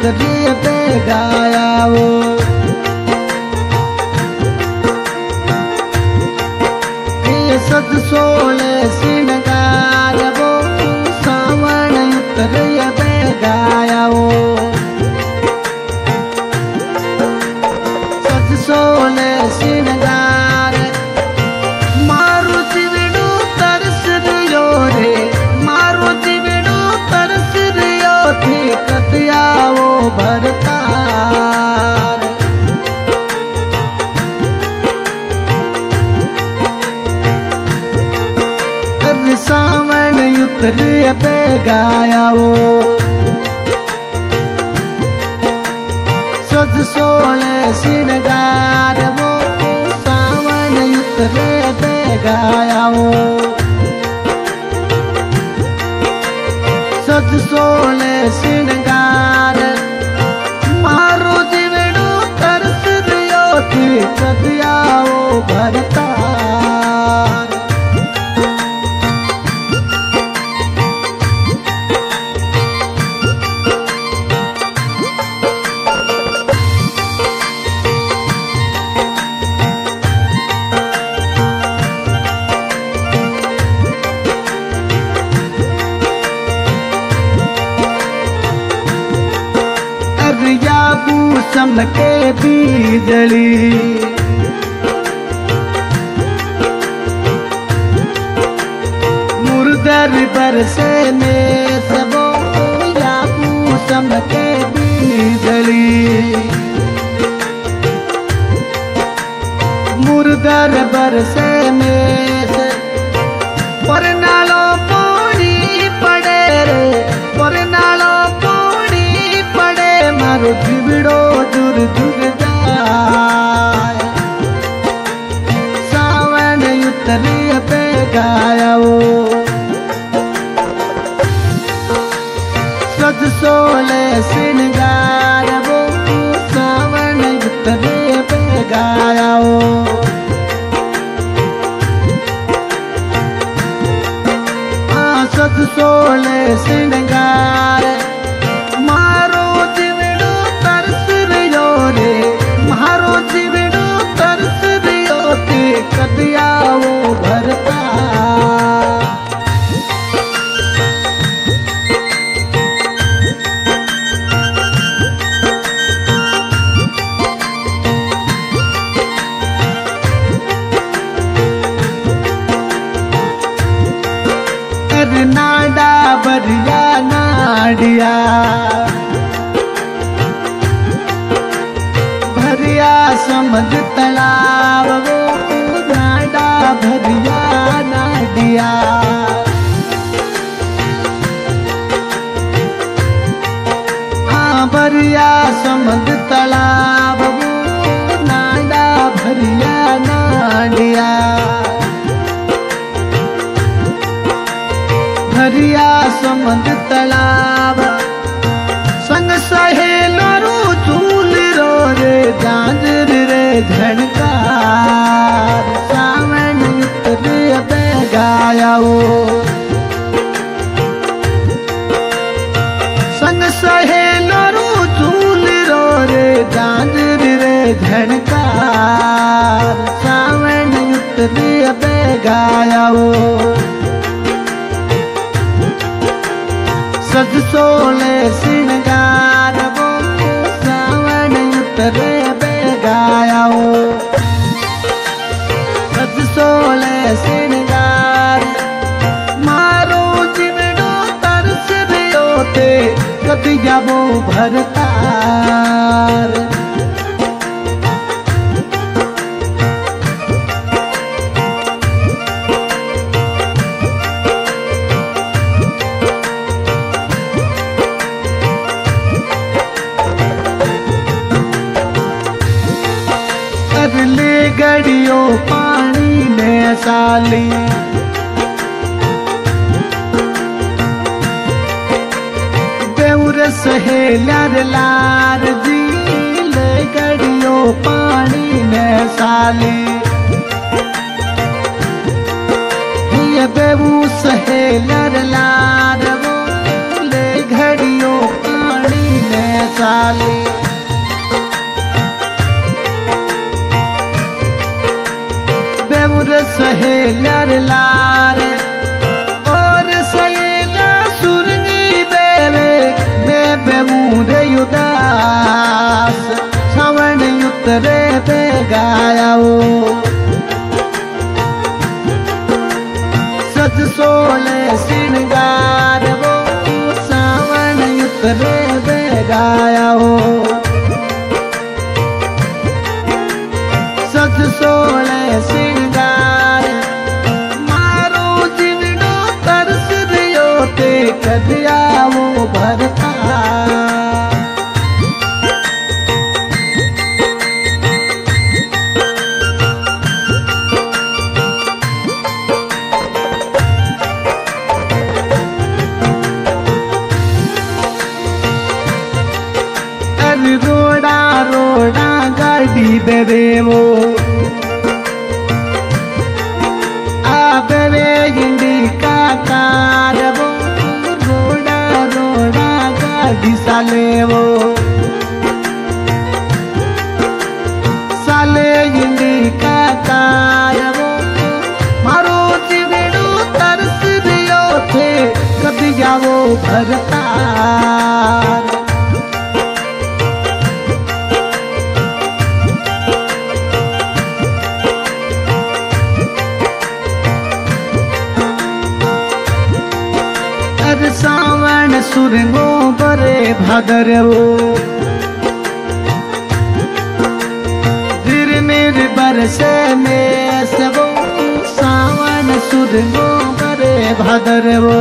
उतरे पे गाया वो ये सज सोले सिनगार वो सावन उतरे पे गाया वो सज सोले सिनगार मारू जीवड़ू तरस रियो रे मारू जीवड़ू तरस रियो थी कतिया वो भरतार सावन उतरे पे गाया वो सज सोले सिनगार वो सावन उतरे पे गाया वो सज सोले सिनगार मारो जीवड़ू तरस दियो थी कदिया वो भरतार चमके बीजली मुर्दर बरसे में सबो याबू चमके बीजली मुर्दर बरसे में से पर नालो पानी पड़े रे पर नालो पानी पड़े मारो जीवड़ो दूर दूर जाए सावन उतरे पे गाया वो सज सोले सिनगार वो सावन उतरे पे गाया वो सज सोले सिनगार मारो जीवड़ो तरस रियो रे मारो जीवड़ो तरस रियो ते कदिया वो भरता नाडा बरिया नाडिया भरिया समझ तलाव वो नाडा भरिया नाडिया हाँ भरिया समझ तलाव वो नाडा भरिया नाडिया भरिया समझ तलाव संग सहेलो चूल रो रे जांजर रे झणकार सावन उतरे पे गाया वो संग सहेलो चूल रो रे जांजर रे झणकार सावन उतरे पे गाया वो सज सोले सिनगार वो सावन उतरे पे गाया वो सज सोले सिनगार मारो जीवड़ो तरस रियो ते कदिया वो भरतार गड़ियो पानी में साली बेउर सहेलर लार जी ले गड़ियो पानी में साली ये बेऊ सहेलर लार वो ले घड़ियो पानी में साली आओ सज सोले श्रृंगार वो सावन उतरे बेगाया हो सज सोले श्रृंगार मारो जीवनो तरस दियो ते कदिया वो भरता रोड़ा रोड़ा गाड़ी दे वो आबरे इंडिका कार वो रोड़ा रोड़ा गाड़ी साले वो साले इंडिका कार वो मारो जीवड़ो तरस दियो थे कभी जाओ भरता सावन सुरंगो बरे भादर वो धीर मेर बरसे में सबो सावन सुरंगो बरे भादर वो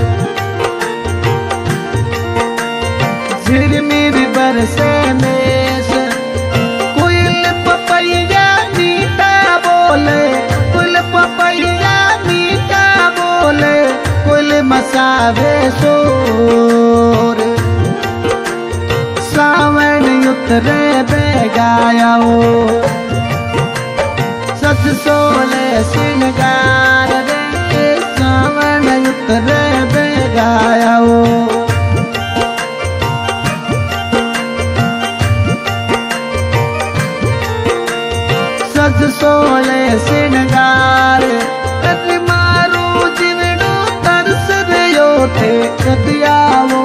धीर मेर बरसे में कोयल पपैया मीठा बोले कोयल पपैया मीठा बोले कोयल मसावे सोर सावन उतरे बेगाया हो सज सोले श्रृंगार रे सावन उतरे बेगाया हो सज सोले श्रृंगार मारो जीवड़ो तरस दियो थे कदिया वो